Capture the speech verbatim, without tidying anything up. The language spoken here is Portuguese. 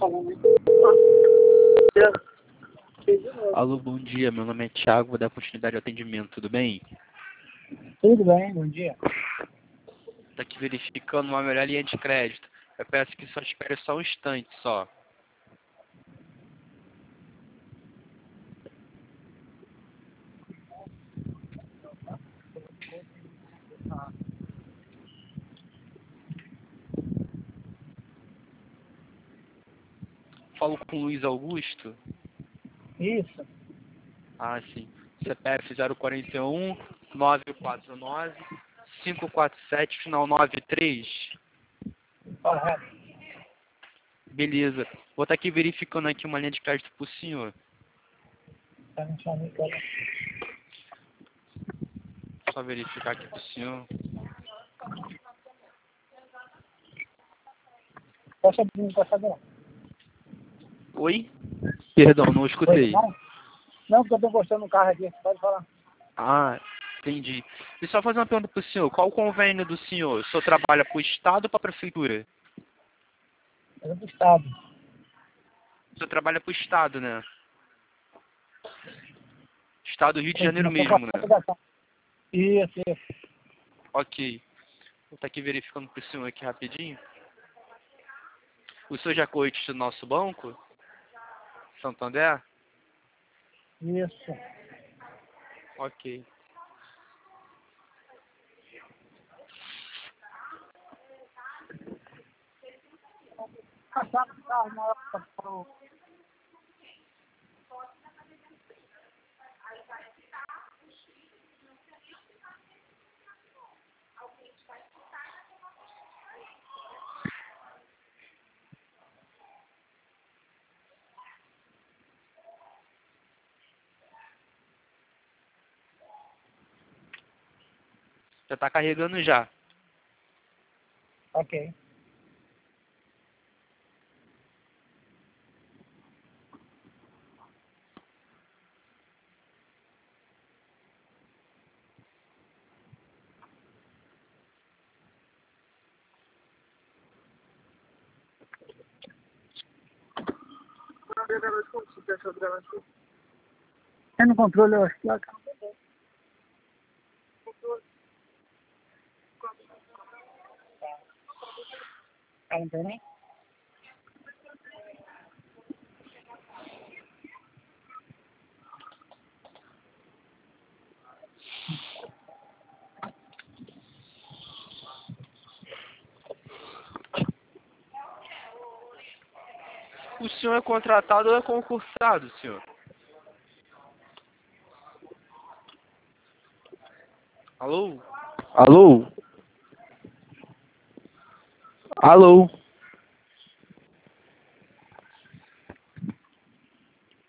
Alô, bom dia. Meu nome é Thiago, vou dar continuidade ao atendimento, tudo bem? Tudo bem, bom dia. Tá aqui verificando uma melhor linha de crédito. Eu peço que só espere só um instante só. Falo com o Luiz Augusto? Isso, Ah, sim. C P F zero quarenta e um, nove quatro nove, cinco quatro sete, final nove três. correto. Beleza. Vou estar aqui verificando aqui uma linha de crédito pro senhor. Tá me chamando agora. Só verificar aqui pro senhor. Posso abrir um passador? Oi? Perdão, não Oi, escutei. não? Não, porque eu tô gostando do carro aqui, pode falar. Ah, entendi. E só fazer uma pergunta pro senhor. Qual o convênio do senhor? O senhor trabalha pro Estado ou pra Prefeitura? Eu sou do estado. O senhor trabalha pro Estado, né? Estado do Rio de Sim, Janeiro mas tô mesmo, passando a né? ligação. Isso, isso. Ok. Vou estar aqui verificando pro senhor aqui rapidinho. O senhor já corrige do nosso banco? Santander? Isso. Ok. Passar o carro na hora pro... Já tá carregando já. Ok. É no controle, eu acho que... Tá, não tem nem? O senhor é contratado ou é concursado, senhor? Alô? Alô? Alô?